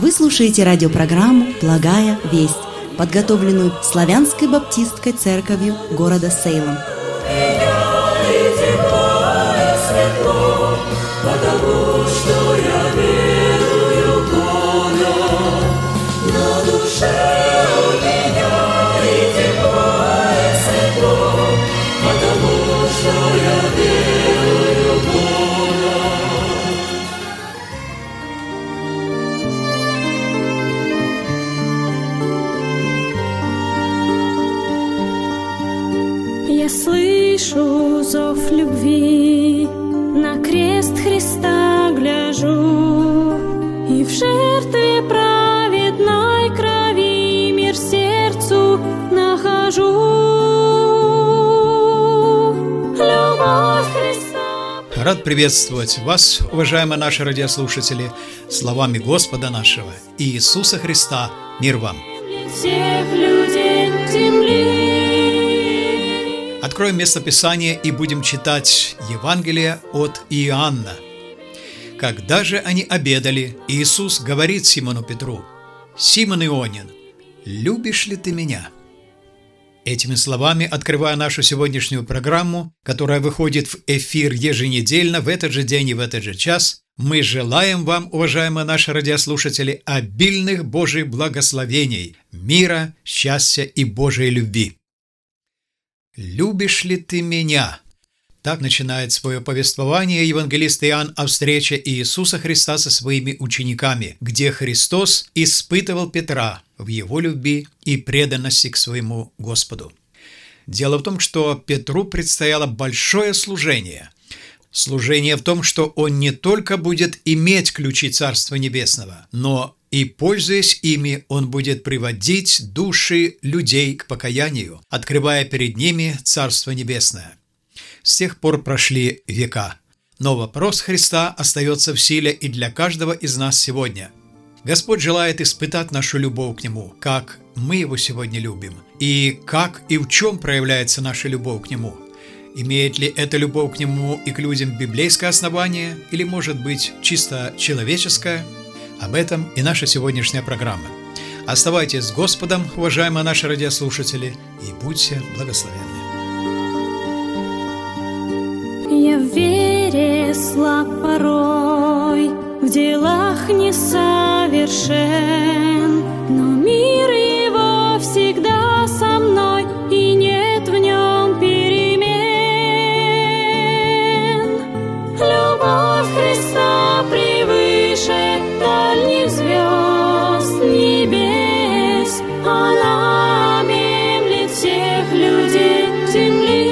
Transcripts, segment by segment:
Вы слушаете радиопрограмму «Благая весть», подготовленную Славянской баптистской церковью города Сейлом. Потому что я верую Бога, на душе у меня и тепло, и светло, потому что я верую Бога. Я слышу зов любви, на крест Христа гляжу, и в жертве праведной крови мир сердцу нахожу. Любовь Христа. Рад приветствовать вас, уважаемые наши радиослушатели, словами Господа нашего Иисуса Христа. Мир вам! Всех людей земли. Откроем местописание и будем читать Евангелие от Иоанна. Когда же они обедали, Иисус говорит Симону Петру: «Симон Ионин, любишь ли ты меня?» Этими словами, открывая нашу сегодняшнюю программу, которая выходит в эфир еженедельно в этот же день и в этот же час, мы желаем вам, уважаемые наши радиослушатели, обильных Божьих благословений, мира, счастья и Божьей любви. «Любишь ли ты меня?» Так начинает свое повествование евангелист Иоанн о встрече Иисуса Христа со своими учениками, где Христос испытывал Петра в его любви и преданности к своему Господу. Дело в том, что Петру предстояло большое служение. Служение в том, что он не только будет иметь ключи Царства Небесного, но и, пользуясь ими, он будет приводить души людей к покаянию, открывая перед ними Царство Небесное. С тех пор прошли века, но вопрос Христа остается в силе и для каждого из нас сегодня. Господь желает испытать нашу любовь к Нему, как мы Его сегодня любим, и как и в чем проявляется наша любовь к Нему. Имеет ли эта любовь к Нему и к людям библейское основание, или, может быть, чисто человеческое? Об этом и наша сегодняшняя программа. Оставайтесь с Господом, уважаемые наши радиослушатели, и будьте благословенны. Я в вере слаб порой, в делах не совершен, но мир его всегда со мной, и нет в нем перемен. Любовь Христа превыше дальних звезд небес, она объемлет всех людей земли.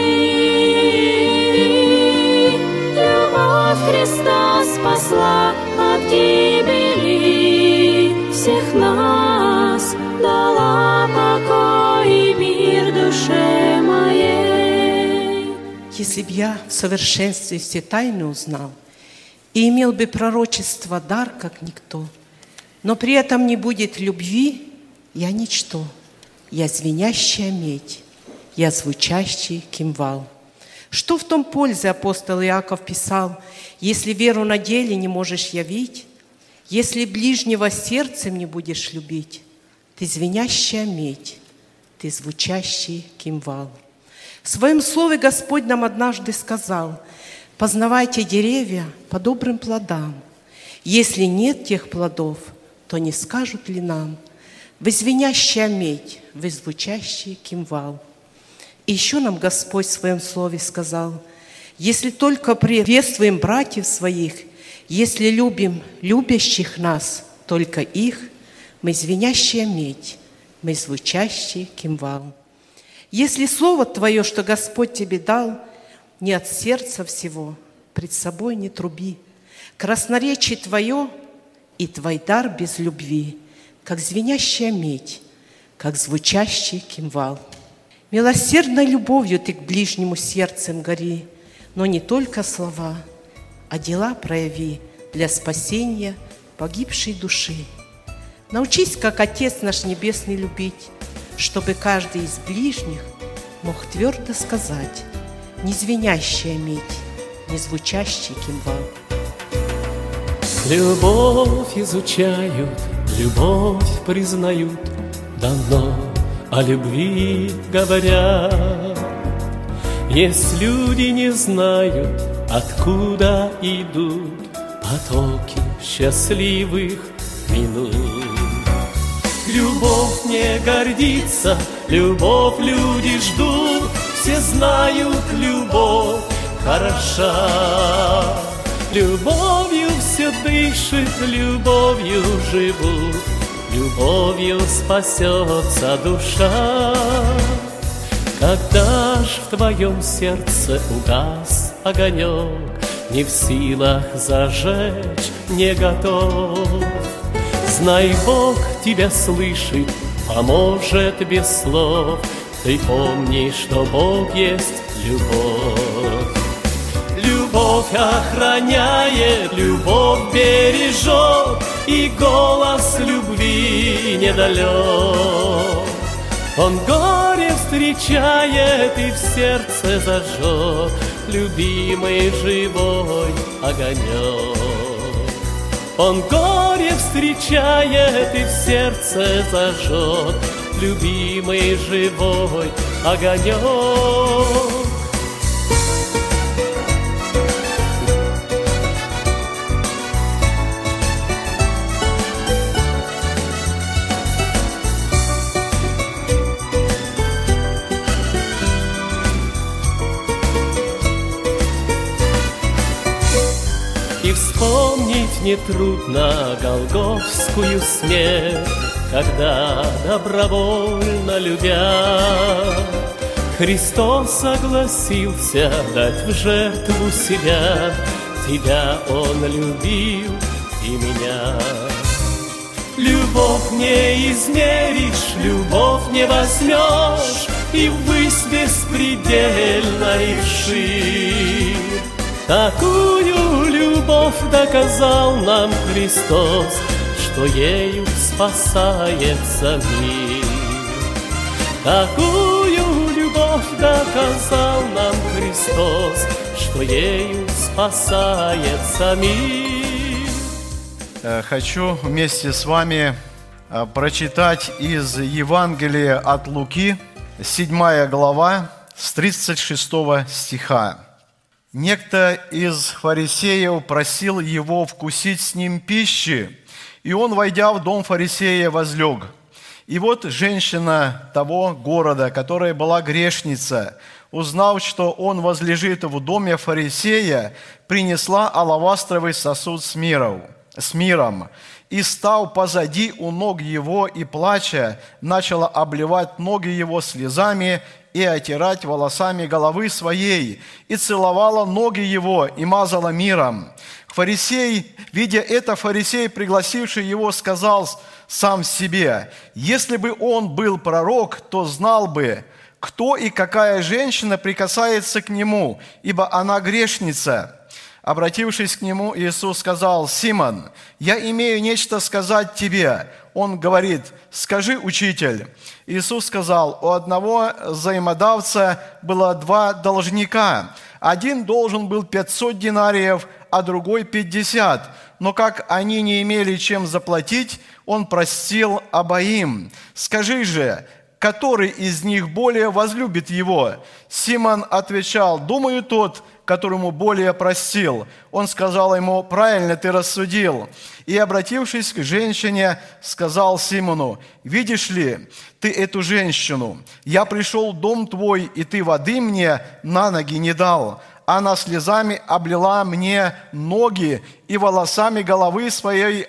Любовь Христа спасла от гибели всех нас, дала покой и мир душе моей. Если б я в совершенстве все тайны узнал и имел бы пророчество дар, как никто, но при этом не будет любви, я ничто, я звенящая медь, я звучащий кимвал. Что в том пользы, апостол Иаков писал, если веру на деле не можешь явить, если ближнего сердцем не будешь любить? Ты звенящая медь, ты звучащий кимвал. В своем слове Господь нам однажды сказал: познавайте деревья по добрым плодам. Если нет тех плодов, то не скажут ли нам: вы звенящая медь, вы звучащий кимвал. И еще нам Господь в своем слове сказал: если только приветствуем братьев своих, если любим любящих нас, только их, мы звенящая медь, мы звучащий кимвал. Если слово Твое, что Господь тебе дал, не от сердца всего, пред собой не труби. Красноречие Твое и Твой дар без любви, как звенящая медь, как звучащий кимвал. Милосердной любовью Ты к ближнему сердцем гори, но не только слова, а дела прояви для спасения погибшей души. Научись, как Отец наш Небесный, любить, чтобы каждый из ближних мог твердо сказать: не звенящая медь, не звучащий кимвал. Любовь изучают Любовь признают давно, о любви говорят. Есть люди, не знают, откуда идут потоки счастливых минут. Любовь не гордится, любовь люди ждут, все знают, любовь хороша. Любовью все дышит, любовью живут, любовью спасется душа. Когда ж в твоем сердце угас огонек, не в силах зажечь, не готов, знай, Бог тебя слышит, поможет без слов. Ты помни, что Бог есть любовь. Любовь охраняет, любовь бережет, и голос любви недалек. Он горе встречает и в сердце зажжет любимый живой огонек. Он горе встречает и в сердце зажжет любимый живой огонек. И вспомнить нетрудно голгофскую смерть, когда добровольно любя, Христос согласился дать в жертву себя. Тебя Он любил и меня. Любовь не измеришь, любовь не возьмешь, и ввысь беспредельно и вширь. Такую любовь доказал нам Христос, что ею спасается мир. Такую любовь доказал нам Христос, что ею спасается мир. Хочу вместе с вами прочитать из Евангелия от Луки, 7 глава, с 36 стиха. Некто из фарисеев просил его вкусить с ним пищи, и он, войдя в дом фарисея, возлег. И вот женщина того города, которая была грешница, узнав, что он возлежит в доме фарисея, принесла алавастровый сосуд с миром, и, став позади у ног его и плача, начала обливать ноги его слезами и отирать волосами головы своей, и целовала ноги его, и мазала миром. Фарисей, видя это, пригласивший его, сказал сам себе: если бы он был пророк, то знал бы, кто и какая женщина прикасается к нему, ибо она грешница. Обратившись к нему, Иисус сказал: Симон, я имею нечто сказать тебе. Он говорит: скажи, учитель. Иисус сказал: у одного взаимодавца было 2 должника. Один должен был 500 динариев, а другой 50. Но как они не имели чем заплатить, он простил обоим. Скажи же, который из них более возлюбит его? Симон отвечал: думаю, тот, которому более простил. Он сказал ему: правильно ты рассудил. И, обратившись к женщине, сказал Симону: видишь ли ты эту женщину? Я пришел в дом твой, и ты воды мне на ноги не дал. Она слезами облила мне ноги и волосами головы своей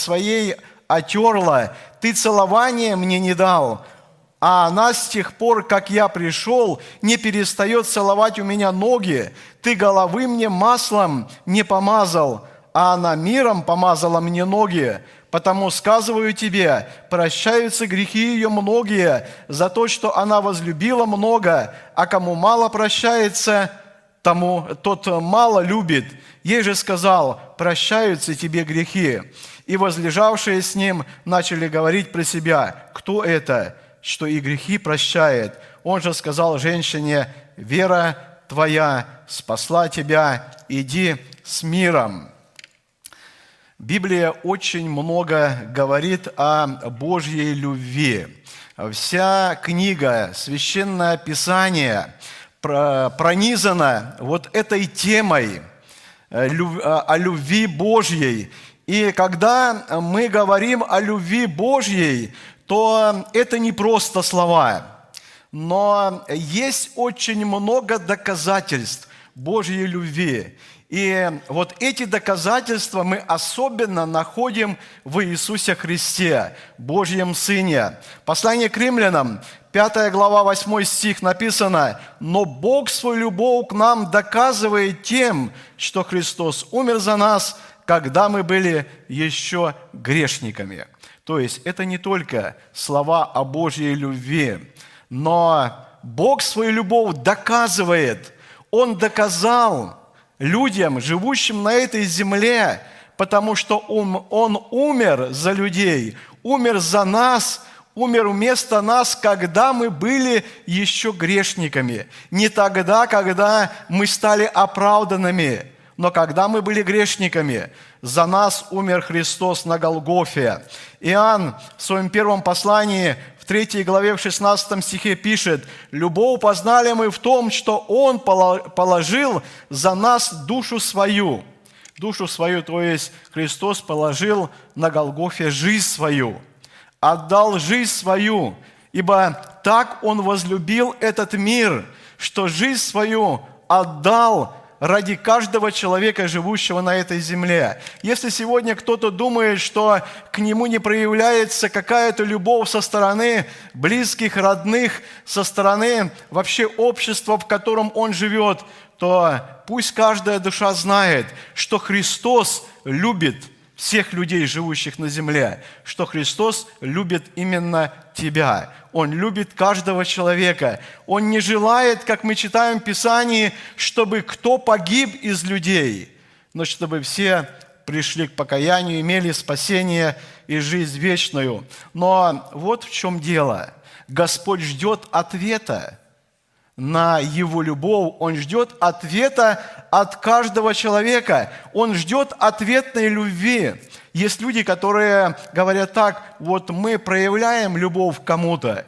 отерла. Ты целования мне не дал. А она с тех пор, как я пришел, не перестает целовать у меня ноги. Ты головы мне маслом не помазал, а она миром помазала мне ноги. Потому сказываю тебе, прощаются грехи ее многие за то, что она возлюбила много, а кому мало прощается, тому тот мало любит. Ей же сказал: прощаются тебе грехи. И возлежавшие с ним начали говорить про себя: кто это, что и грехи прощает? Он же сказал женщине: вера твоя спасла тебя, иди с миром. Библия очень много говорит о Божьей любви. Вся книга, Священное Писание пронизана вот этой темой о любви Божьей. И когда мы говорим о любви Божьей, то это не просто слова, но есть очень много доказательств Божьей любви. И вот эти доказательства мы особенно находим в Иисусе Христе, Божьем Сыне. Послание к Римлянам, 5 глава, 8 стих написано: «Но Бог свою любовь к нам доказывает тем, что Христос умер за нас, когда мы были еще грешниками». То есть это не только слова о Божьей любви, но Бог свою любовь доказывает. Он доказал людям, живущим на этой земле, потому что Он умер за людей, умер за нас, умер вместо нас, когда мы были еще грешниками. Не тогда, когда мы стали оправданными, но когда мы были грешниками. За нас умер Христос на Голгофе. Иоанн в своем первом послании, в 3 главе, в 16 стихе пишет: «Любовь познали мы в том, что Он положил за нас душу свою». Душу свою, то есть Христос положил на Голгофе жизнь свою, отдал жизнь свою, ибо так Он возлюбил этот мир, что жизнь свою отдал ради каждого человека, живущего на этой земле. Если сегодня кто-то думает, что к нему не проявляется какая-то любовь со стороны близких, родных, со стороны вообще общества, в котором он живет, то пусть каждая душа знает, что Христос любит всех людей, живущих на земле, что Христос любит именно тебя. Он любит каждого человека. Он не желает, как мы читаем в Писании, чтобы кто погиб из людей, но чтобы все пришли к покаянию, имели спасение и жизнь вечную. Но вот в чем дело. Господь ждет ответа на Его любовь. Он ждет ответа от каждого человека. Он ждет ответной любви. Есть люди, которые говорят так: вот мы проявляем любовь к кому-то,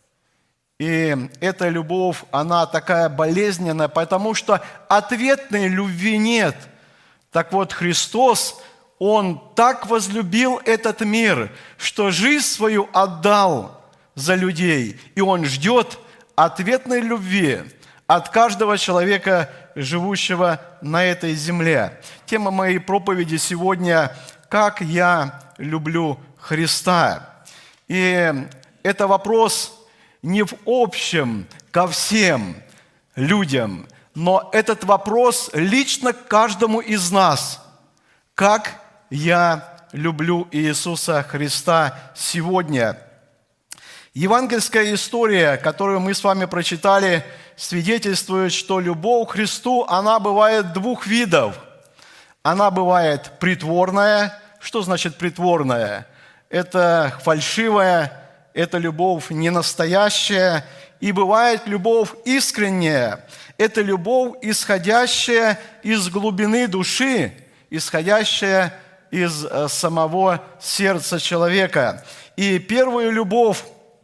и эта любовь, она такая болезненная, потому что ответной любви нет. Так вот, Христос, Он так возлюбил этот мир, что жизнь свою отдал за людей, и Он ждет ответной любви от каждого человека, живущего на этой земле. Тема моей проповеди сегодня – «Как я люблю Христа». И это вопрос не в общем ко всем людям, но этот вопрос лично к каждому из нас. Как я люблю Иисуса Христа сегодня? Евангельская история, которую мы с вами прочитали, свидетельствует, что любовь к Христу, она бывает двух видов. Она бывает притворная. Что значит притворная? Это фальшивая, это любовь ненастоящая. И бывает любовь искренняя. Это любовь, исходящая из глубины души, исходящая из самого сердца человека. И первую любовь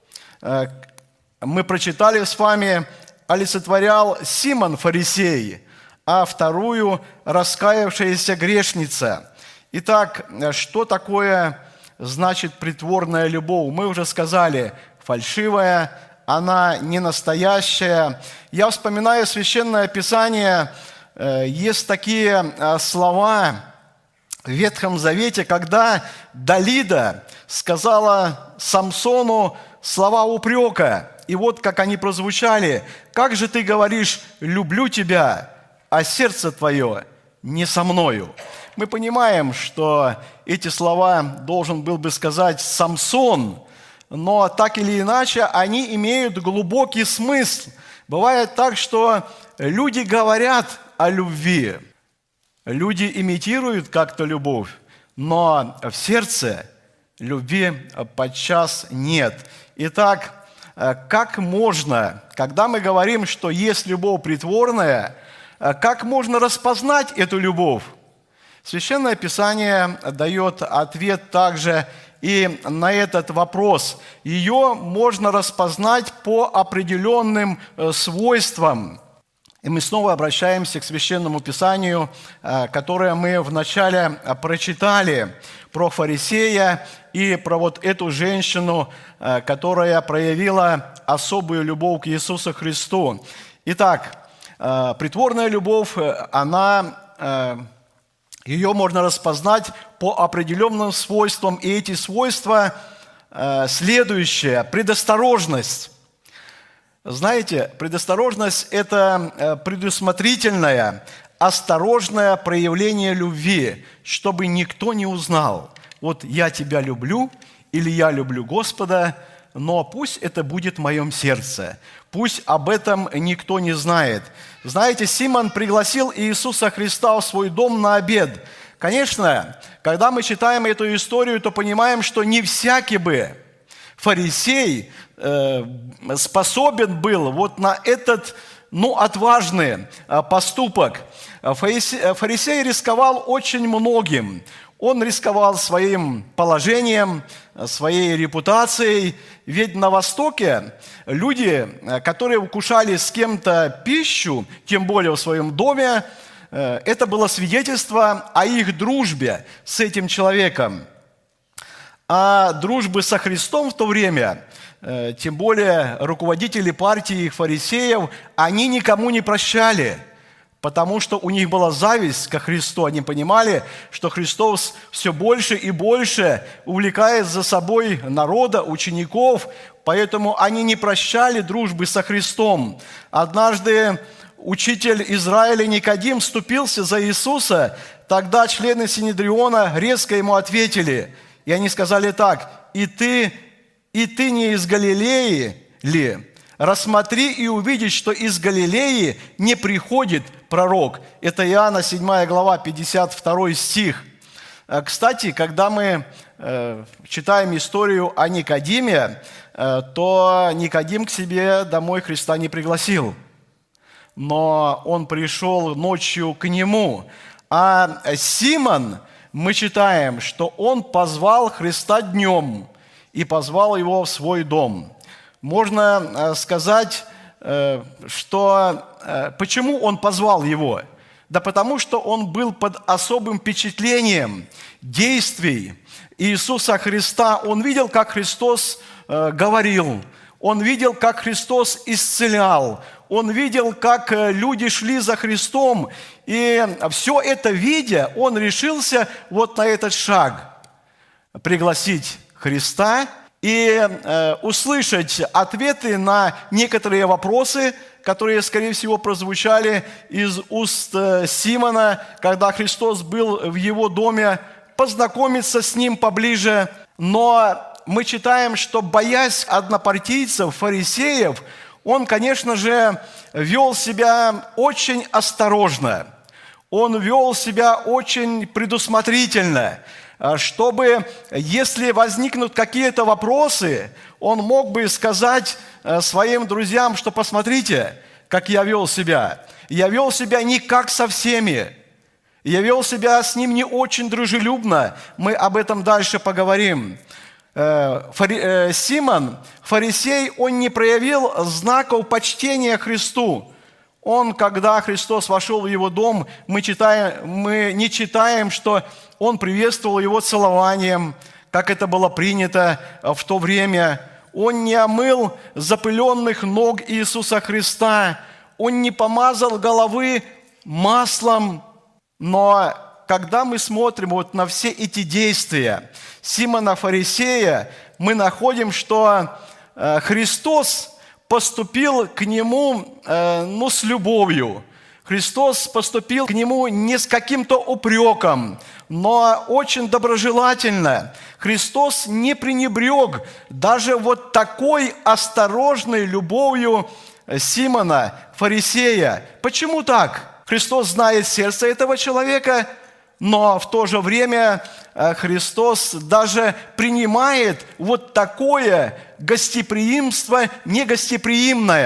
мы прочитали с вами, олицетворял Симон Фарисей, а вторую – раскаявшаяся грешница. Итак, что такое значит притворная любовь? Мы уже сказали, фальшивая, она не настоящая. Я вспоминаю Священное Писание, есть такие слова в Ветхом Завете, когда Далида сказала Самсону слова упрека. И вот как они прозвучали: «Как же ты говоришь, люблю тебя, а сердце твое не со мною». Мы понимаем, что эти слова должен был бы сказать Самсон, но так или иначе они имеют глубокий смысл. Бывает так, что люди говорят о любви, люди имитируют как-то любовь, но в сердце любви подчас нет. Итак, как можно, когда мы говорим, что есть любовь притворная, как можно распознать эту любовь? Священное Писание дает ответ также и на этот вопрос. Ее можно распознать по определенным свойствам. И мы снова обращаемся к Священному Писанию, которое мы вначале прочитали, про фарисея и про вот эту женщину, которая проявила особую любовь к Иисусу Христу. Итак, притворная любовь, ее можно распознать по определенным свойствам, и эти свойства следующие. Предосторожность. Знаете, предосторожность – это предусмотрительное, осторожное проявление любви, чтобы никто не узнал. Вот я тебя люблю, или я люблю Господа, но пусть это будет в моем сердце. Пусть об этом никто не знает. Знаете, Симон пригласил Иисуса Христа в свой дом на обед. Конечно, когда мы читаем эту историю, то понимаем, что не всякий бы фарисей способен был вот на этот, отважный поступок. Фарисей рисковал очень многим. Он рисковал своим положением, своей репутацией. Ведь на Востоке люди, которые вкушали с кем-то пищу, тем более в своем доме, это было свидетельство о их дружбе с этим человеком. А дружбы со Христом в то время, тем более руководители партии фарисеев, они никому не прощали, потому что у них была зависть ко Христу. Они понимали, что Христос все больше и больше увлекает за собой народа, учеников, поэтому они не прощали дружбы со Христом. Однажды учитель Израиля Никодим вступился за Иисуса, тогда члены Синедриона резко ему ответили, и они сказали так: «И ты не из Галилеи ли? Рассмотри и увидишь, что из Галилеи не приходит пророк». Это Иоанна 7 глава, 52 стих. Кстати, когда мы читаем историю о Никодиме, то Никодим к себе домой Христа не пригласил, но он пришел ночью к нему. А Симон, мы читаем, что он позвал Христа днем и позвал его в свой дом. Можно сказать, что почему он позвал его? Да потому что он был под особым впечатлением действий Иисуса Христа. Он видел, как Христос говорил, он видел, как Христос исцелял, он видел, как люди шли за Христом. И все это видя, он решился вот на этот шаг – пригласить Христа и услышать ответы на некоторые вопросы, которые, скорее всего, прозвучали из уст Симона, когда Христос был в его доме, познакомиться с ним поближе. Но мы читаем, что, боясь однопартийцев, фарисеев, он, конечно же, вел себя очень осторожно. Он вел себя очень предусмотрительно, чтобы, если возникнут какие-то вопросы, он мог бы сказать своим друзьям, что посмотрите, как я вел себя. Я вел себя не как со всеми. Я вел себя с ним не очень дружелюбно. Мы об этом дальше поговорим. Симон, фарисей, он не проявил знаков почтения Христу. Он, когда Христос вошел в его дом, мы не читаем, что он приветствовал его целованием, как это было принято в то время. Он не омыл запыленных ног Иисуса Христа, он не помазал головы маслом. Но когда мы смотрим вот на все эти действия Симона Фарисея, мы находим, что Христос поступил к нему с любовью. Христос поступил к нему не с каким-то упреком, но очень доброжелательно. Христос не пренебрег даже вот такой осторожной любовью Симона Фарисея. Почему так? Христос знает сердце этого человека, но в то же время Христос даже принимает вот такое гостеприимство негостеприимное.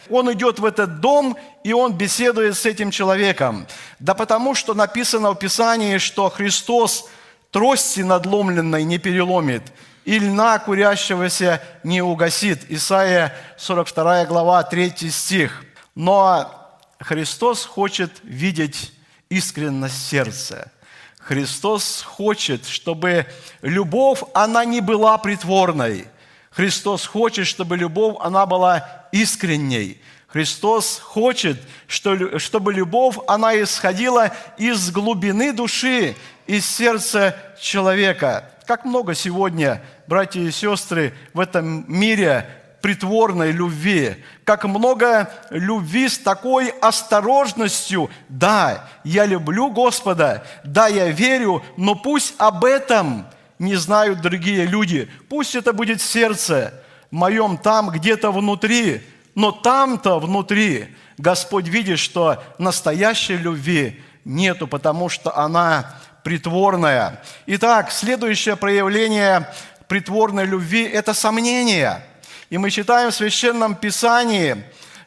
он идет в этот дом, и он беседует с этим человеком? Да потому что написано в Писании, что Христос трости надломленной не переломит, и льна курящегося не угасит. Исайя 42 глава, 3 стих. Но Христос хочет видеть искренность сердца. Христос хочет, чтобы любовь, она не была притворной. Христос хочет, чтобы любовь, она была искренней. Христос хочет, чтобы любовь, она исходила из глубины души, из сердца человека. Как много сегодня, братья и сестры, в этом мире притворной любви, как много любви с такой осторожностью. Да, я люблю Господа, да, я верю, но пусть об этом не знают другие люди. Пусть это будет в сердце моем там, где-то внутри, но там-то внутри Господь видит, что настоящей любви нету, потому что она притворная. Итак, следующее проявление притворной любви – это сомнение. И мы читаем в Священном Писании,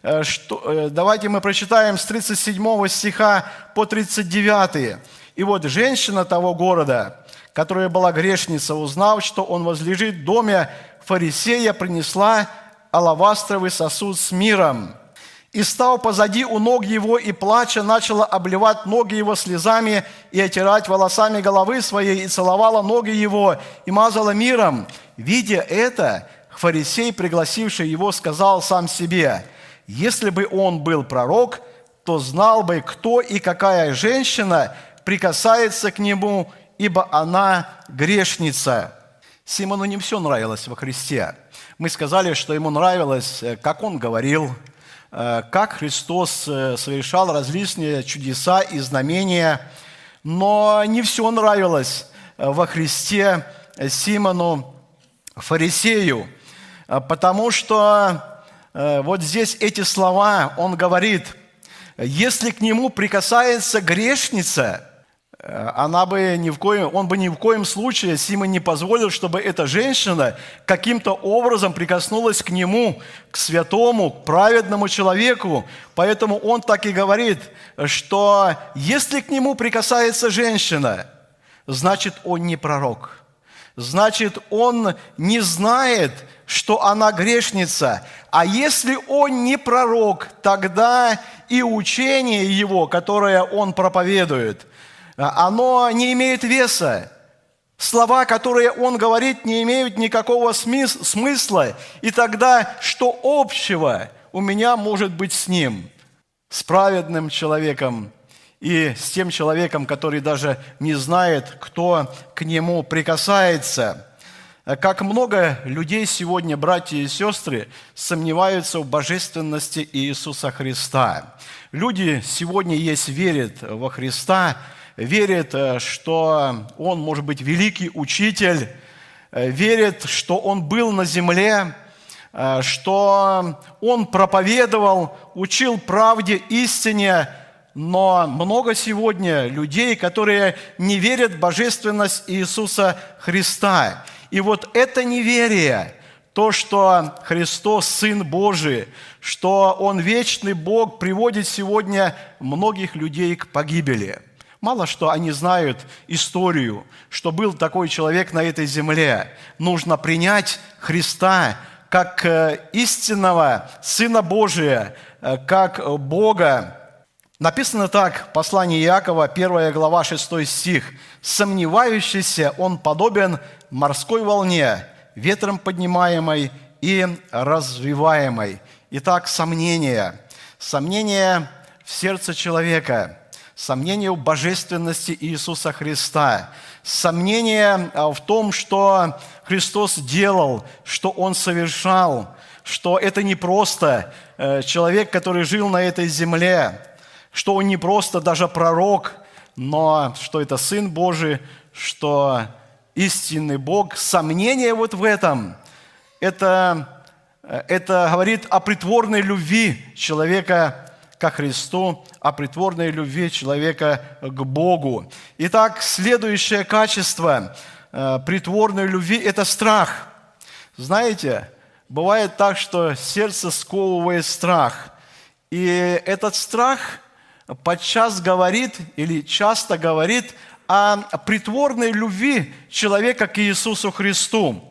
давайте мы прочитаем с 37 стиха по 39. «И вот женщина того города, которая была грешница, узнав, что он возлежит в доме фарисея, принесла алавастровый сосуд с миром. И, став позади у ног его, и плача, начала обливать ноги его слезами и отирать волосами головы своей, и целовала ноги его, и мазала миром. Видя это, фарисей, пригласивший его, сказал сам себе: если бы он был пророк, то знал бы, кто и какая женщина прикасается к нему, ибо она грешница». Симону не все нравилось во Христе. Мы сказали, что ему нравилось, как он говорил, как Христос совершал различные чудеса и знамения, но не все нравилось во Христе Симону, фарисею, потому что вот здесь эти слова, он говорит: если к нему прикасается грешница, он бы ни в коем случае, Симон не позволил, чтобы эта женщина каким-то образом прикоснулась к нему, к святому, к праведному человеку. Поэтому он так и говорит, что если к нему прикасается женщина, значит, он не пророк. Значит, он не знает, что она грешница. А если он не пророк, тогда и учение его, которое он проповедует, оно не имеет веса. Слова, которые он говорит, не имеют никакого смысла. И тогда что общего у меня может быть с ним, с праведным человеком и с тем человеком, который даже не знает, кто к нему прикасается? Как много людей сегодня, братья и сестры, сомневаются в божественности Иисуса Христа. Люди сегодня верят во Христа, верят, что Он может быть великий учитель, верят, что Он был на земле, что Он проповедовал, учил правде, истине, но много сегодня людей, которые не верят в божественность Иисуса Христа. И вот это неверие, то, что Христос Сын Божий, что Он вечный Бог, приводит сегодня многих людей к погибели. Мало что они знают историю, что был такой человек на этой земле. Нужно принять Христа как истинного Сына Божия, как Бога. Написано так в послании Иакова, 1 глава, 6 стих. «Сомневающийся он подобен морской волне, ветром поднимаемой и развиваемой». Итак, сомнение. Сомнение в сердце человека. Сомнение в божественности Иисуса Христа. Сомнение в том, что Христос делал, что Он совершал, что это не просто человек, который жил на этой земле, что Он не просто даже пророк, но что это Сын Божий, что истинный Бог. Сомнение вот в этом, это говорит о притворной любви человека ко Христу, о притворной любви человека к Богу. Итак, следующее качество притворной любви – это страх. Знаете, бывает так, что сердце сковывает страх. И этот страх подчас говорит или часто говорит о притворной любви человека к Иисусу Христу.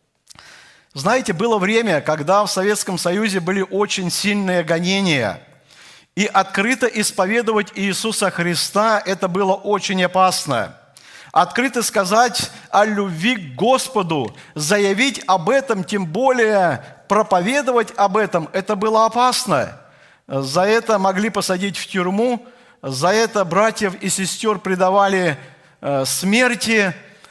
Знаете, было время, когда в Советском Союзе были очень сильные гонения, и открыто исповедовать Иисуса Христа – это было очень опасно. Открыто сказать о любви к Господу, заявить об этом, тем более проповедовать об этом – это было опасно. За это могли посадить в тюрьму, за это братьев и сестер предавали смерти,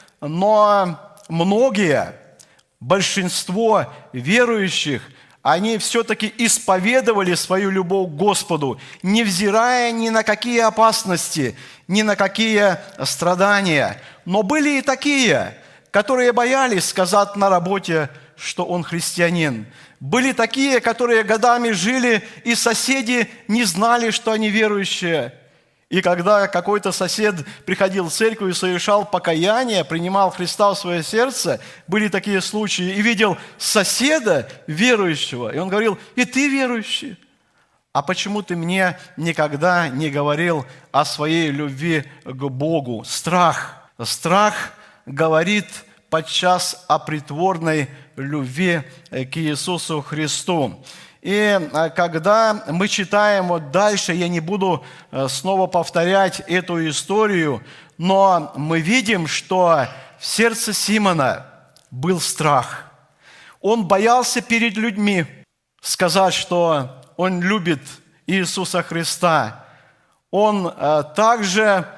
но многие, большинство верующих, они все-таки исповедовали свою любовь к Господу, невзирая ни на какие опасности, ни на какие страдания. Но были и такие, которые боялись сказать на работе, что он христианин. Были такие, которые годами жили, и соседи не знали, что они верующие. И когда какой-то сосед приходил в церковь и совершал покаяние, принимал Христа в свое сердце, были такие случаи, и видел соседа верующего, и он говорил: «И ты верующий? А почему ты мне никогда не говорил о своей любви к Богу?» Страх. Страх говорит подчас о притворной любви к Иисусу Христу. И когда мы читаем вот дальше, я не буду снова повторять эту историю, но мы видим, что в сердце Симона был страх. Он боялся перед людьми сказать, что он любит Иисуса Христа. Он также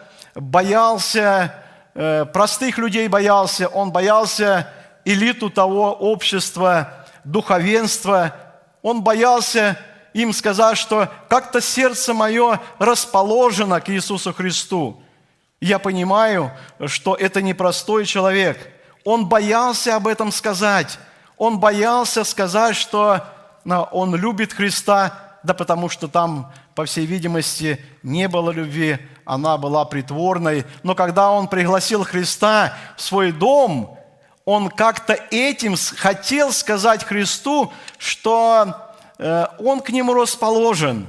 боялся, простых людей боялся, он боялся элиту того общества, духовенства. Он боялся им сказать, что как-то сердце мое расположено к Иисусу Христу. Я понимаю, что это непростой человек. Он боялся об этом сказать. Он боялся сказать, что он любит Христа, да потому что там, по всей видимости, не было любви, она была притворной. Но когда он пригласил Христа в свой дом, он как-то этим хотел сказать Христу, что он к нему расположен,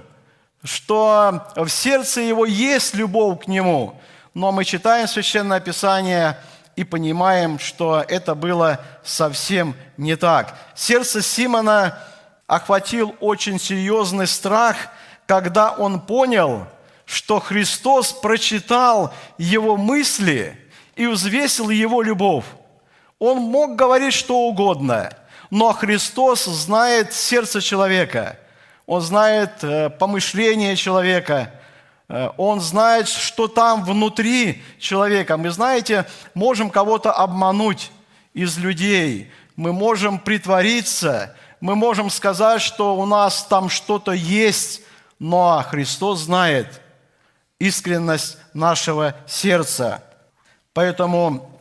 что в сердце его есть любовь к нему. Но мы читаем Священное Писание и понимаем, что это было совсем не так. Сердце Симона охватил очень серьезный страх, когда он понял, что Христос прочитал его мысли и взвесил его любовь. Он мог говорить что угодно, но Христос знает сердце человека, Он знает помышление человека, Он знает, что там внутри человека. Мы, знаете, можем кого-то обмануть из людей, мы можем притвориться, мы можем сказать, что у нас там что-то есть, но Христос знает искренность нашего сердца. Поэтому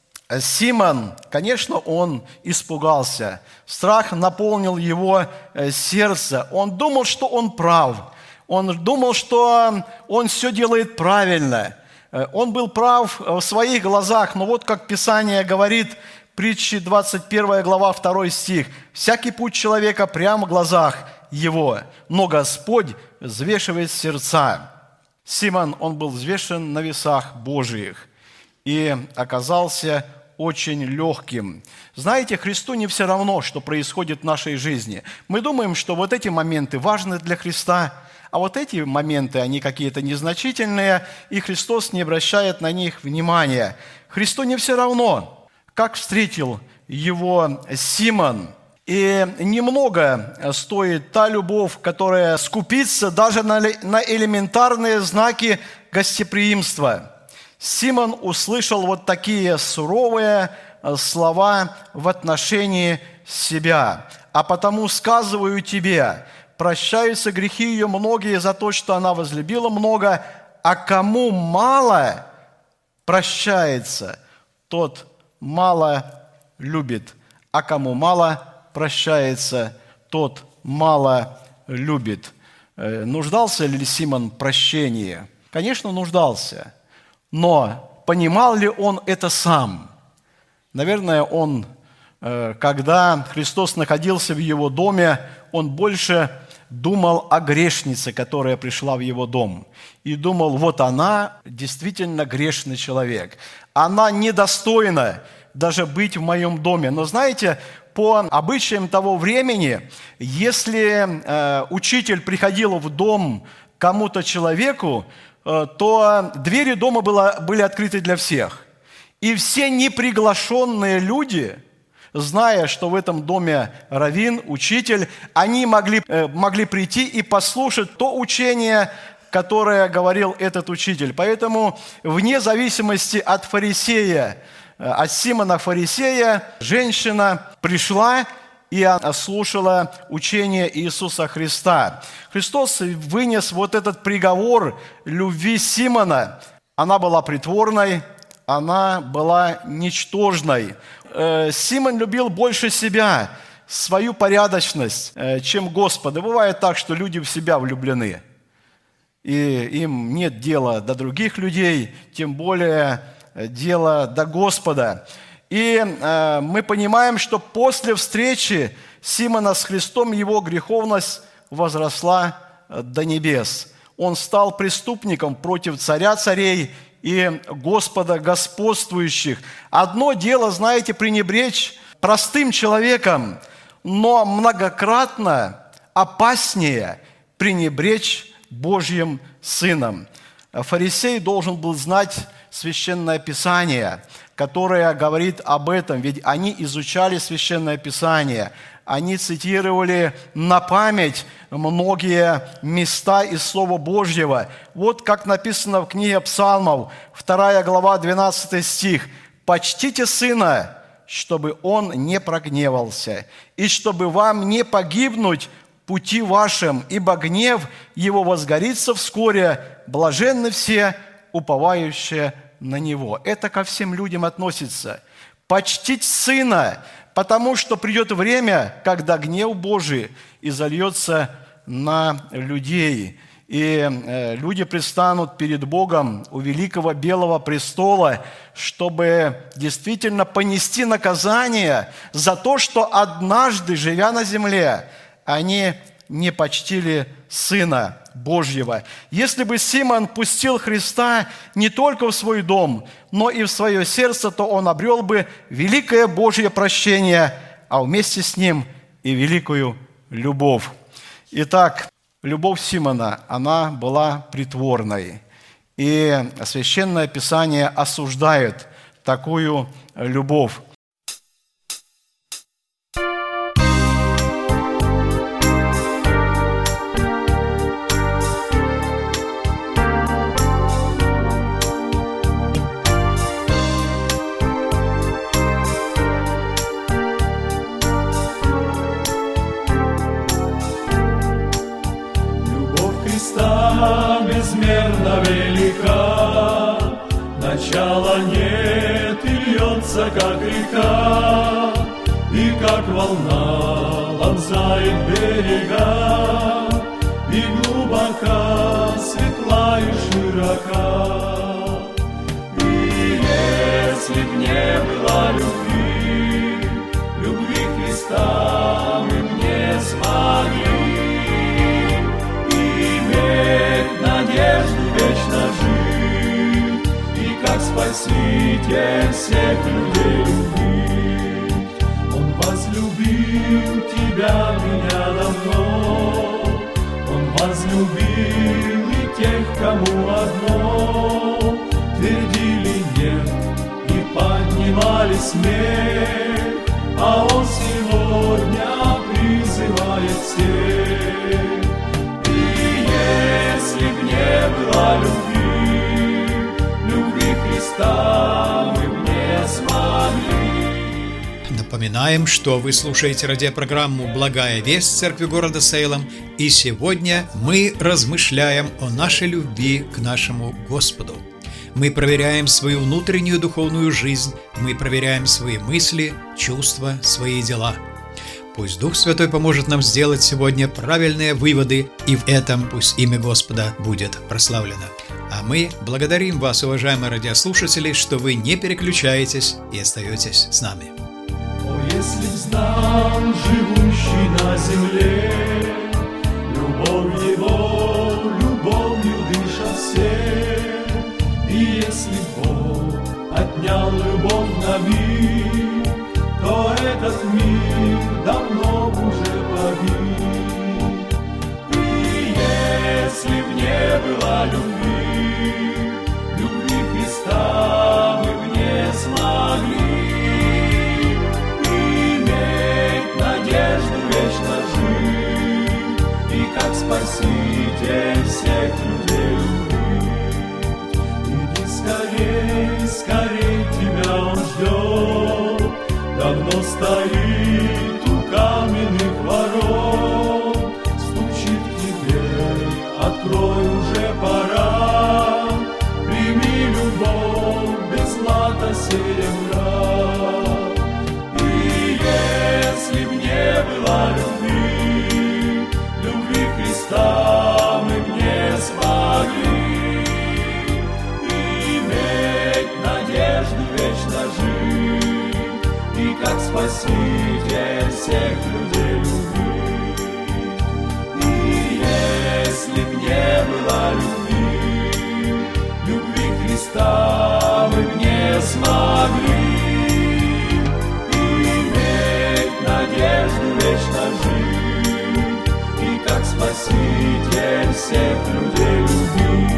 Симон, конечно, он испугался. Страх наполнил его сердце. Он думал, что он прав. Он думал, что он все делает правильно. Он был прав в своих глазах. Но вот как Писание говорит, притчи 21 глава 2 стих. «Всякий путь человека прям в глазах его, но Господь взвешивает сердца». Симон, он был взвешен на весах Божиих и оказался очень легким. Знаете, Христу не все равно, что происходит в нашей жизни. Мы думаем, что вот эти моменты важны для Христа, а вот эти моменты, они какие-то незначительные, и Христос не обращает на них внимания. Христу не все равно, как встретил его Симон. И немного стоит та любовь, которая скупится даже на элементарные знаки гостеприимства. Симон услышал вот такие суровые слова в отношении себя. «А потому сказываю тебе, прощаются грехи ее многие за то, что она возлюбила много, а кому мало прощается, тот мало любит, а кому мало прощается, тот мало любит». Нуждался ли Симон в прощении? Конечно, нуждался. Но понимал ли он это сам? Наверное, он, когда Христос находился в его доме, он больше думал о грешнице, которая пришла в его дом. И думал, вот она действительно грешный человек. Она недостойна даже быть в моем доме. Но знаете, по обычаям того времени, если учитель приходил в дом кому-то человеку, то двери дома были открыты для всех. И все неприглашенные люди, зная, что в этом доме раввин, учитель, они могли прийти и послушать то учение, которое говорил этот учитель. Поэтому вне зависимости от фарисея, от Симона фарисея, женщина пришла и слушала учение Иисуса Христа. Христос вынес вот этот приговор любви Симона. Она была притворной, она была ничтожной. Симон любил больше себя, свою порядочность, чем Господа. Бывает так, что люди в себя влюблены, и им нет дела до других людей, тем более дела до Господа. И мы понимаем, что после встречи Симона с Христом его греховность возросла до небес. Он стал преступником против царя царей и Господа господствующих. Одно дело, знаете, пренебречь простым человеком, но многократно опаснее пренебречь Божьим Сыном. Фарисей должен был знать Священное Писание, которое говорит об этом, ведь они изучали Священное Писание, они цитировали на память многие места из Слова Божьего. Вот как написано в книге Псалмов, 2 глава, 12 стих. «Почтите сына, чтобы он не прогневался, и чтобы вам не погибнуть пути вашим, ибо гнев его возгорится вскоре, блаженны все, уповающие на него». Это ко всем людям относится. Почтить сына, потому что придет время, когда гнев Божий изольется на людей, и люди предстанут перед Богом у великого белого престола, чтобы действительно понести наказание за то, что однажды, живя на земле, они не почтили Сына Божьего. Если бы Симон пустил Христа не только в свой дом, но и в свое сердце, то он обрел бы великое Божье прощение, а вместе с ним и великую любовь. Итак, любовь Симона, она была притворной. И Священное Писание осуждает такую любовь. Безмерно велика, начала нет и льется, как река, и как волна лонзает берега, и глубока, светла и широка. И если б не было любви Христа, мы б не смогли надежду вечно жить и как Спаситель всех людей любить. Он возлюбил тебя, меня давно, Он возлюбил и тех, кому одно твердили нет и поднимали смех, а Он сегодня призывает всех. Если б не было любви Христа, мы б не смогли. Напоминаем, что вы слушаете радиопрограмму «Благая весть» Церкви города Сейлом, и сегодня мы размышляем о нашей любви к нашему Господу. Мы проверяем свою внутреннюю духовную жизнь, мы проверяем свои мысли, чувства, свои дела. Пусть Дух Святой поможет нам сделать сегодня правильные выводы, и в этом пусть имя Господа будет прославлено. А мы благодарим вас, уважаемые радиослушатели, что вы не переключаетесь и остаетесь с нами. О, если б знал живущий на земле любовь Его, любовью дышат все. И если Бог отнял любовь на мир, то этот мир давно уже погиб. И если б не было любви, любви Христа мы б не смогли иметь надежду вечно жить и как Спаситель всех людей любить. Иди скорей, скорей, тебя Он ждет, давно стоит у каменных ворот, стучит к тебе, открой, уже пора, прими любовь без злата серебра. И если б не было любви, любви Христа мы б не смогли иметь надежду вечно жить и как Спаситель всех людей любить. И если б не было любви, любви Христа мы б не смогли иметь надежду вечно жить и как Спаситель всех людей любить.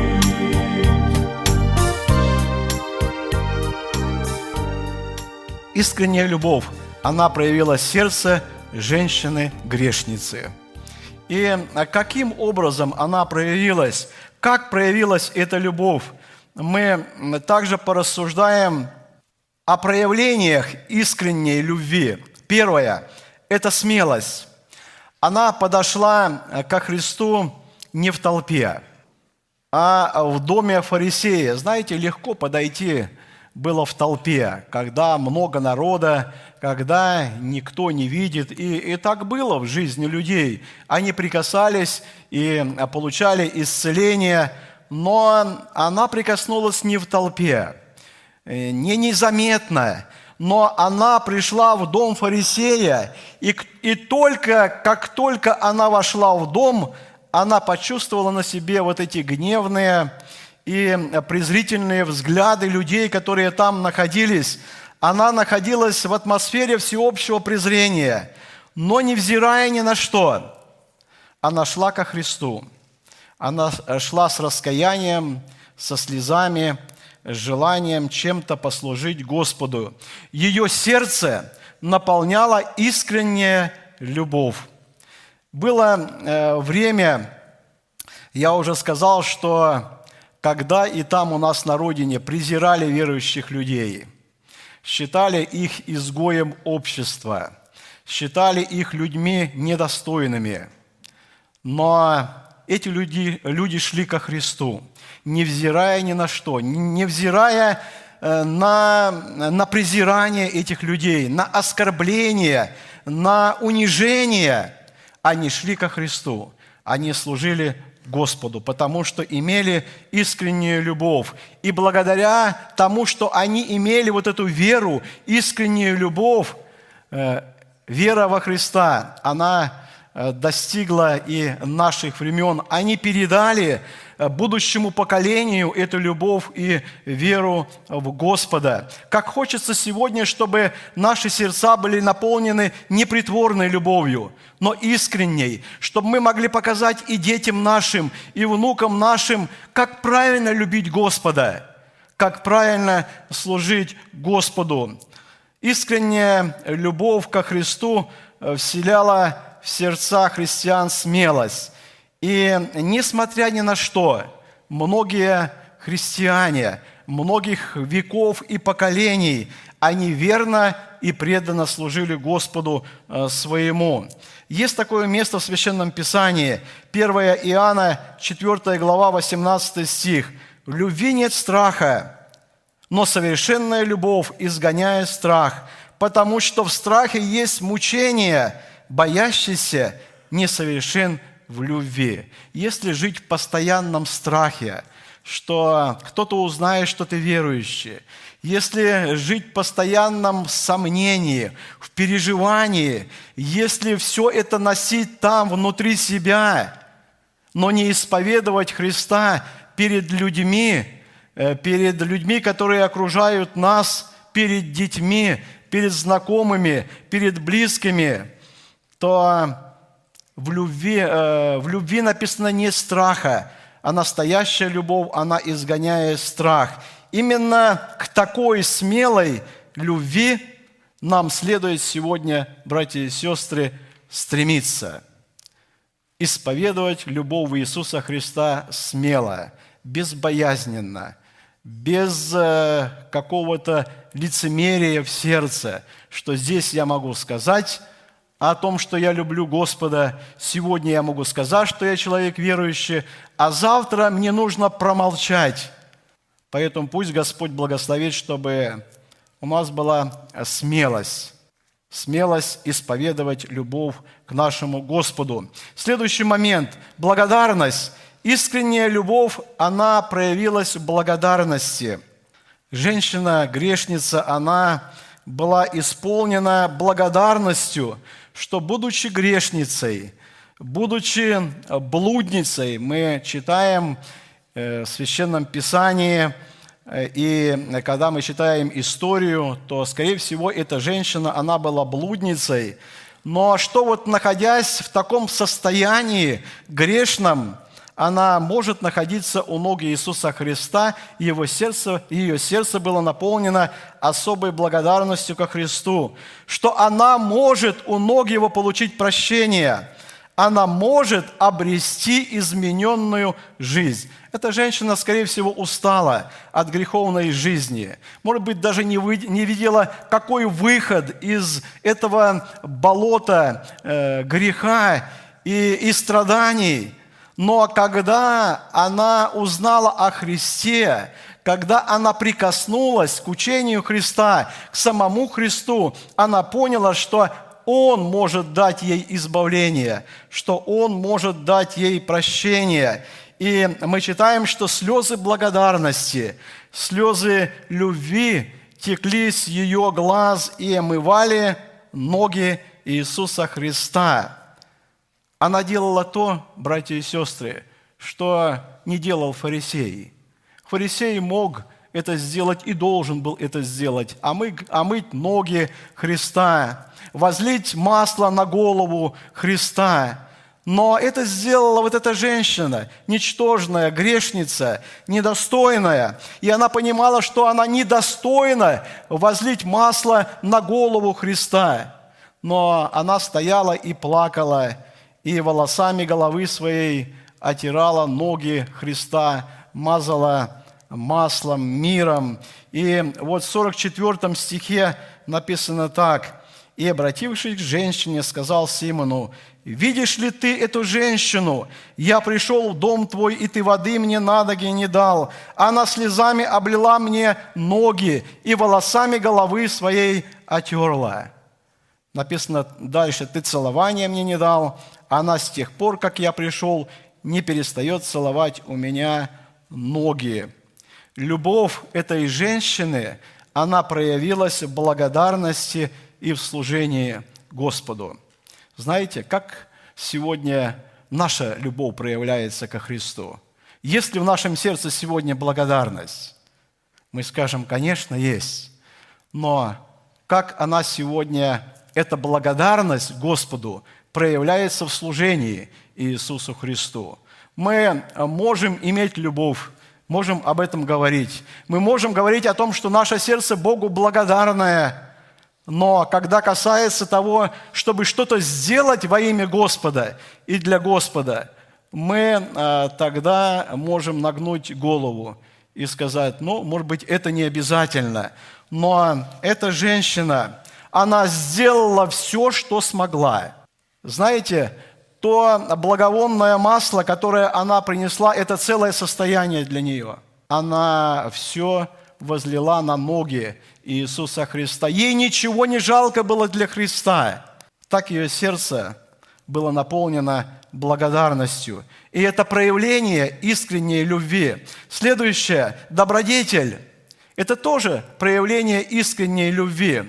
Искренняя любовь, она проявила сердце женщины-грешницы. И каким образом она проявилась? Как проявилась эта любовь? Мы также порассуждаем о проявлениях искренней любви. Первое – это смелость. Она подошла ко Христу не в толпе, а в доме фарисея. Знаете, легко подойти было в толпе, когда много народа, когда никто не видит. И так было в жизни людей. Они прикасались и получали исцеление, но она прикоснулась не в толпе, не незаметно, но она пришла в дом фарисея, и как только она вошла в дом, она почувствовала на себе вот эти гневные и презрительные взгляды людей, которые там находились. Она находилась в атмосфере всеобщего презрения, но невзирая ни на что, она шла ко Христу. Она шла с раскаянием, со слезами, с желанием чем-то послужить Господу. Ее сердце наполняла искренняя любовь. Было время, я уже сказал, что когда и там у нас на родине презирали верующих людей, считали их изгоем общества, считали их людьми недостойными. Но эти люди шли ко Христу, невзирая ни на что, невзирая на презирание этих людей, на оскорбление, на унижение. Они шли ко Христу, они служили Господу, потому что имели искреннюю любовь. И благодаря тому, что они имели вот эту веру, искреннюю любовь, вера во Христа, она достигла и наших времен. Они передали будущему поколению эту любовь и веру в Господа. Как хочется сегодня, чтобы наши сердца были наполнены непритворной любовью, но искренней, чтобы мы могли показать и детям нашим, и внукам нашим, как правильно любить Господа, как правильно служить Господу. Искренняя любовь ко Христу вселяла в сердца христиан смелость. И несмотря ни на что, многие христиане, многих веков и поколений, они верно и преданно служили Господу своему. Есть такое место в Священном Писании, 1 Иоанна, 4 глава, 18 стих. «В любви нет страха, но совершенная любовь изгоняет страх, потому что в страхе есть мучение, боящийся несовершен в любви». Если жить в постоянном страхе, что кто-то узнает, что ты верующий, если жить в постоянном сомнении, в переживании, если все это носить там, внутри себя, но не исповедовать Христа перед людьми, которые окружают нас, перед детьми, перед знакомыми, перед близкими, то в любви написано не страха, а настоящая любовь, она изгоняет страх. Именно к такой смелой любви нам следует сегодня, братья и сестры, стремиться. Исповедовать любовь Иисуса Христа смело, безбоязненно, без какого-то лицемерия в сердце, что здесь я могу сказать о том, что я люблю Господа, сегодня я могу сказать, что я человек верующий, а завтра мне нужно промолчать. Поэтому пусть Господь благословит, чтобы у нас была смелость исповедовать любовь к нашему Господу. Следующий момент – благодарность. Искренняя любовь, она проявилась в благодарности. Женщина-грешница, она была исполнена благодарностью, что, будучи грешницей, будучи блудницей, мы читаем в Священном Писании, и когда мы читаем историю, то, скорее всего, эта женщина, она была блудницей. Но что вот, находясь в таком состоянии грешном, она может находиться у ног Иисуса Христа, и ее сердце было наполнено особой благодарностью ко Христу, что она может у ног Его получить прощение, она может обрести измененную жизнь. Эта женщина, скорее всего, устала от греховной жизни. Может быть, даже не видела, какой выход из этого болота греха и страданий. Но когда она узнала о Христе, когда она прикоснулась к учению Христа, к самому Христу, она поняла, что Он может дать ей избавление, что Он может дать ей прощение. И мы читаем, что слезы благодарности, слезы любви текли с ее глаз и омывали ноги Иисуса Христа. Она делала то, братья и сестры, что не делал фарисей. Фарисей мог это сделать и должен был это сделать, омыть ноги Христа, возлить масло на голову Христа. Но это сделала вот эта женщина, ничтожная, грешница, недостойная. И она понимала, что она недостойна возлить масло на голову Христа. Но она стояла и плакала, и волосами головы своей отирала ноги Христа, мазала маслом, миром. И вот в 44 стихе написано так: «И, обратившись к женщине, сказал Симону: видишь ли ты эту женщину? Я пришел в дом твой, и ты воды мне на ноги не дал. Она слезами облила мне ноги и волосами головы своей отерла». Написано дальше: «Ты целования мне не дал. Она с тех пор, как я пришел, не перестает целовать у меня ноги». Любовь этой женщины, она проявилась в благодарности и в служении Господу. Знаете, как сегодня наша любовь проявляется ко Христу? Есть ли в нашем сердце сегодня благодарность? Мы скажем, конечно, есть. Но как она сегодня, эта благодарность Господу, проявляется в служении Иисусу Христу? Мы можем иметь любовь, можем об этом говорить. Мы можем говорить о том, что наше сердце Богу благодарное. Но когда касается того, чтобы что-то сделать во имя Господа и для Господа, мы тогда можем нагнуть голову и сказать: ну, может быть, это не обязательно. Но эта женщина, она сделала все, что смогла. Знаете, то благовонное масло, которое она принесла, это целое состояние для нее. Она все возлила на ноги Иисуса Христа. Ей ничего не жалко было для Христа. Так ее сердце было наполнено благодарностью. И это проявление искренней любви. Следующее, добродетель. Это тоже проявление искренней любви.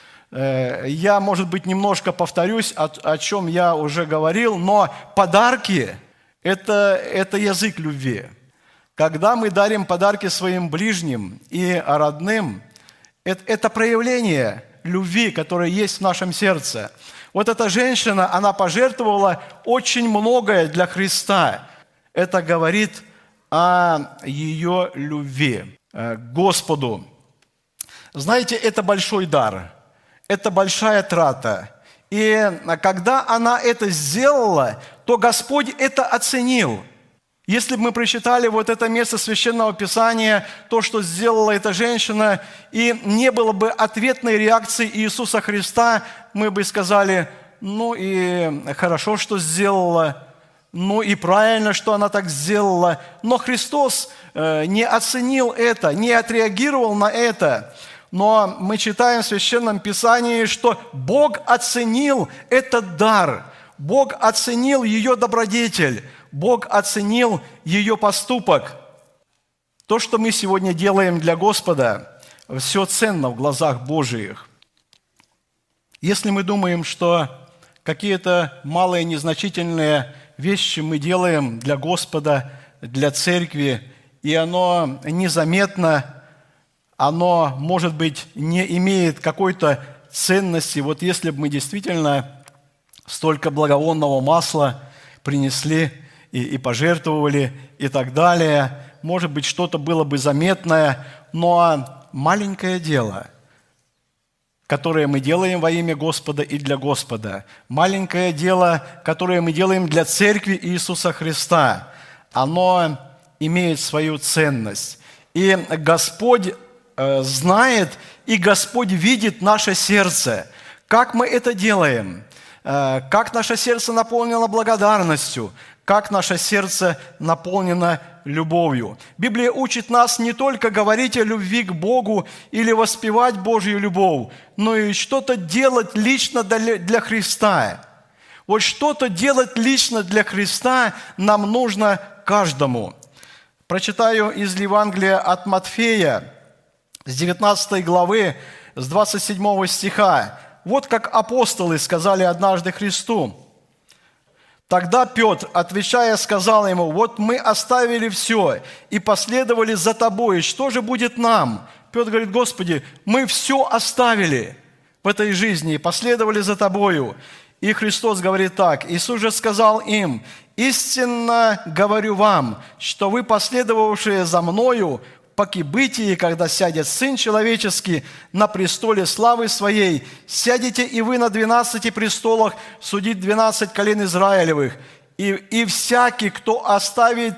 Я, может быть, немножко повторюсь, о чем я уже говорил, но подарки – это язык любви. Когда мы дарим подарки своим ближним и родным, это проявление любви, которое есть в нашем сердце. Вот эта женщина, она пожертвовала очень многое для Христа. Это говорит о ее любви к Господу. Знаете, это большой дар, это большая трата. И когда она это сделала, то Господь это оценил. Если бы мы прочитали вот это место Священного Писания, то, что сделала эта женщина, и не было бы ответной реакции Иисуса Христа, мы бы сказали, ну и хорошо, что сделала, ну и правильно, что она так сделала. Но Христос не оценил это, не отреагировал на это. Но мы читаем в Священном Писании, что Бог оценил этот дар, Бог оценил ее добродетель, Бог оценил ее поступок. То, что мы сегодня делаем для Господа, все ценно в глазах Божиих. Если мы думаем, что какие-то малые незначительные вещи мы делаем для Господа, для церкви, и оно незаметно, оно, может быть, не имеет какой-то ценности. Вот если бы мы действительно столько благовонного масла принесли и пожертвовали и так далее, может быть, что-то было бы заметное, но маленькое дело, которое мы делаем во имя Господа и для Господа, маленькое дело, которое мы делаем для Церкви Иисуса Христа, оно имеет свою ценность. И Господь знает, и Господь видит наше сердце. Как мы это делаем? Как наше сердце наполнено благодарностью? Как наше сердце наполнено любовью? Библия учит нас не только говорить о любви к Богу или воспевать Божью любовь, но и что-то делать лично для Христа. Вот что-то делать лично для Христа нам нужно каждому. Прочитаю из Евангелия от Матфея, с 19 главы, с 27 стиха. Вот как апостолы сказали однажды Христу. Тогда Петр, отвечая, сказал ему: «Вот мы оставили все и последовали за тобой. Что же будет нам?» Петр говорит: «Господи, мы все оставили в этой жизни и последовали за тобою». И Христос говорит так: Иисус же сказал им: «Истинно говорю вам, что вы, последовавшие за Мною, по кибытии, когда сядет Сын Человеческий на престоле славы Своей, сядете и вы на 12 престолах судить 12 колен Израилевых. И всякий, кто оставит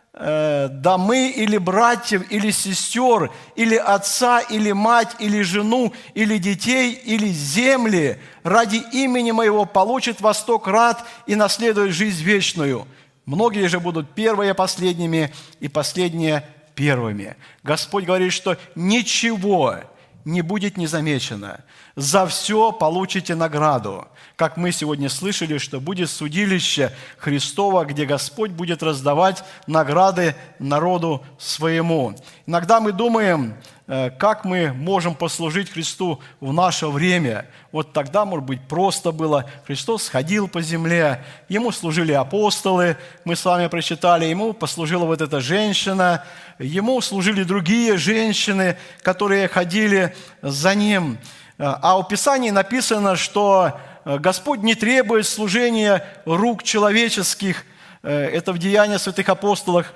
домы или братьев, или сестер, или отца, или мать, или жену, или детей, или земли, ради имени Моего получит во 100 крат и наследует жизнь вечную. Многие же будут первые последними, и последние первыми». Господь говорит, что ничего не будет незамечено. За все получите награду. Как мы сегодня слышали, что будет судилище Христово, где Господь будет раздавать награды народу своему. Иногда мы думаем, как мы можем послужить Христу в наше время. Вот тогда, может быть, просто было. Христос ходил по земле, Ему служили апостолы, мы с вами прочитали, Ему послужила вот эта женщина, Ему служили другие женщины, которые ходили за Ним. А в Писании написано, что Господь не требует служения рук человеческих. Это в Деяниях святых апостолов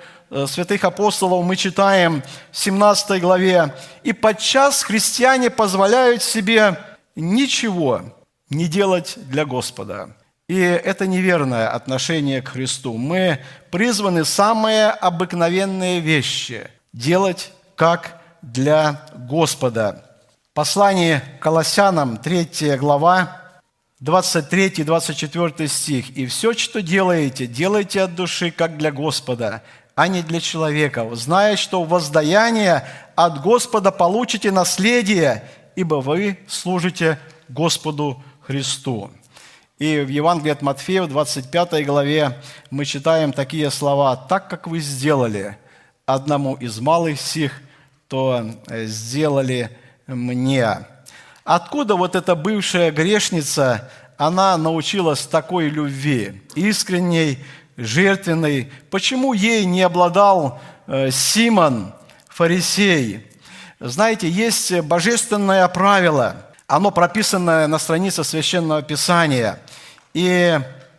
мы читаем в 17 главе. «И подчас христиане позволяют себе ничего не делать для Господа». И это неверное отношение к Христу. Мы призваны самые обыкновенные вещи делать как для Господа. Послание к Колоссянам, 3 глава, 23-24 стих. «И все, что делаете, делайте от души, как для Господа, а не для человеков, зная, что воздаяние от Господа получите наследие, ибо вы служите Господу Христу». И в Евангелии от Матфея, в 25 главе, мы читаем такие слова: «Так, как вы сделали одному из малых сих, то сделали мне». Откуда вот эта бывшая грешница, она научилась такой любви, искренней жертвенной, почему ей не обладал Симон, фарисей? Знаете, есть божественное правило, оно прописано на странице Священного Писания. И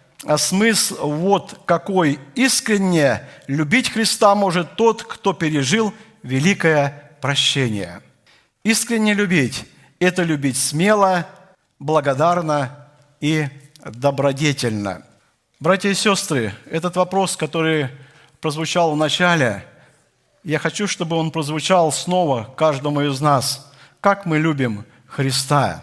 смысл вот какой: искренне любить Христа может тот, кто пережил великое прощение. Искренне любить – это любить смело, благодарно и добродетельно. Братья и сестры, этот вопрос, который прозвучал в начале, я хочу, чтобы он прозвучал снова каждому из нас. Как мы любим Христа?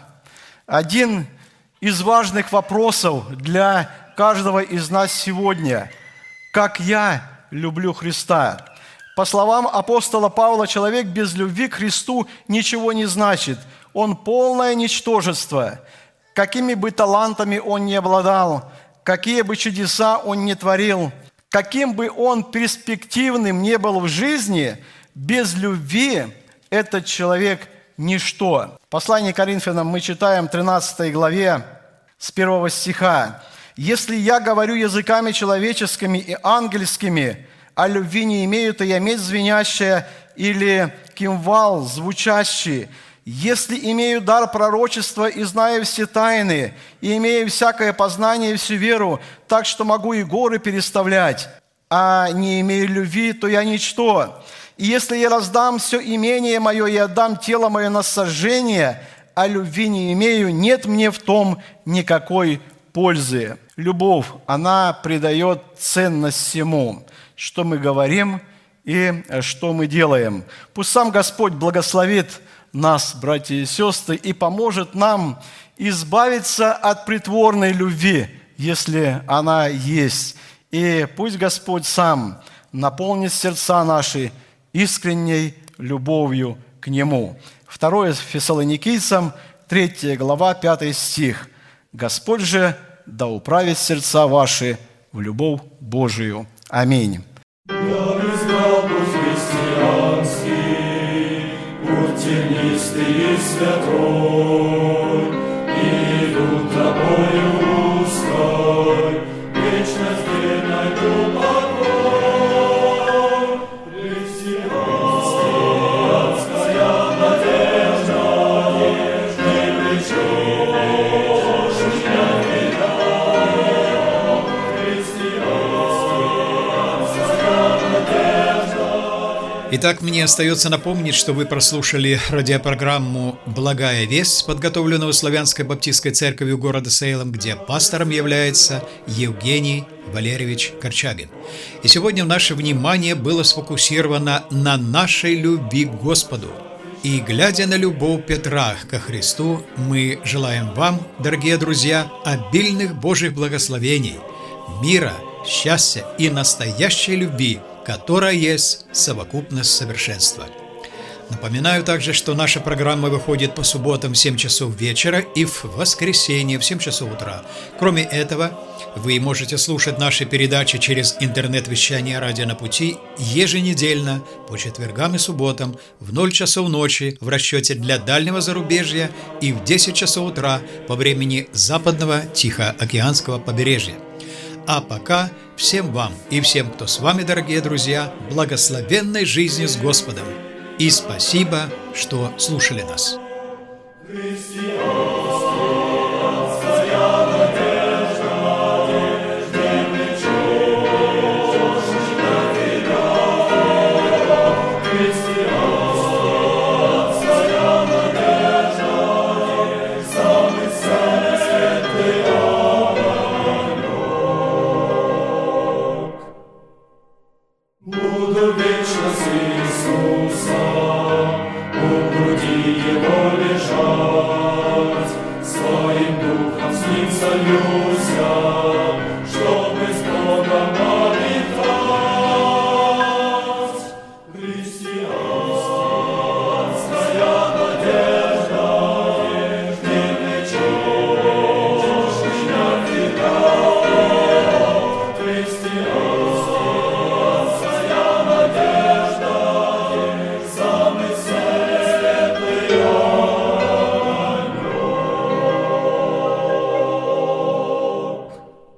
Один из важных вопросов для каждого из нас сегодня: как я люблю Христа? По словам апостола Павла, человек без любви к Христу ничего не значит. Он полное ничтожество. Какими бы талантами он ни обладал, какие бы чудеса он ни творил, каким бы он перспективным не был в жизни, без любви этот человек – ничто. В послании к Коринфянам мы читаем в 13 главе с 1 стиха: «Если я говорю языками человеческими и ангельскими, а любви не имею, то я медь звенящая или кимвал звучащий. Если имею дар пророчества и знаю все тайны, и имею всякое познание и всю веру, так что могу и горы переставлять, а не имею любви, то я ничто. И если я раздам все имение мое и отдам тело мое на сожжение, а любви не имею, нет мне в том никакой пользы». Любовь, она придает ценность всему, что мы говорим и что мы делаем. Пусть сам Господь благословит нас, братья и сестры, и поможет нам избавиться от притворной любви, если она есть. И пусть Господь сам наполнит сердца наши искренней любовью к Нему. 2 Фессалоникийцам, 3 глава, 5 стих. «Господь же да управит сердца ваши в любовь Божию». Аминь. Я избрал путь христианский, путь тернистый и святой, иду тобою узкой, вечность где найду покой. Христианская надежда, не влечешь меня вина. Итак, мне остается напомнить, что вы прослушали радиопрограмму «Благая весть», подготовленную Славянской Баптистской Церковью города Сейлом, где пастором является Евгений Валерьевич Корчагин. И сегодня наше внимание было сфокусировано на нашей любви к Господу. И, глядя на любовь Петра ко Христу, мы желаем вам, дорогие друзья, обильных Божьих благословений, мира, счастья и настоящей любви, которая есть совокупность совершенства. Напоминаю также, что наша программа выходит по субботам в 7 часов вечера и в воскресенье в 7 часов утра. Кроме этого, вы можете слушать наши передачи через интернет-вещание «Радио на пути» еженедельно по четвергам и субботам в 0 часов ночи в расчете для дальнего зарубежья и в 10 часов утра по времени западного Тихоокеанского побережья. А пока всем вам и всем, кто с вами, дорогие друзья, благословенной жизни с Господом. И спасибо, что слушали нас. Христианская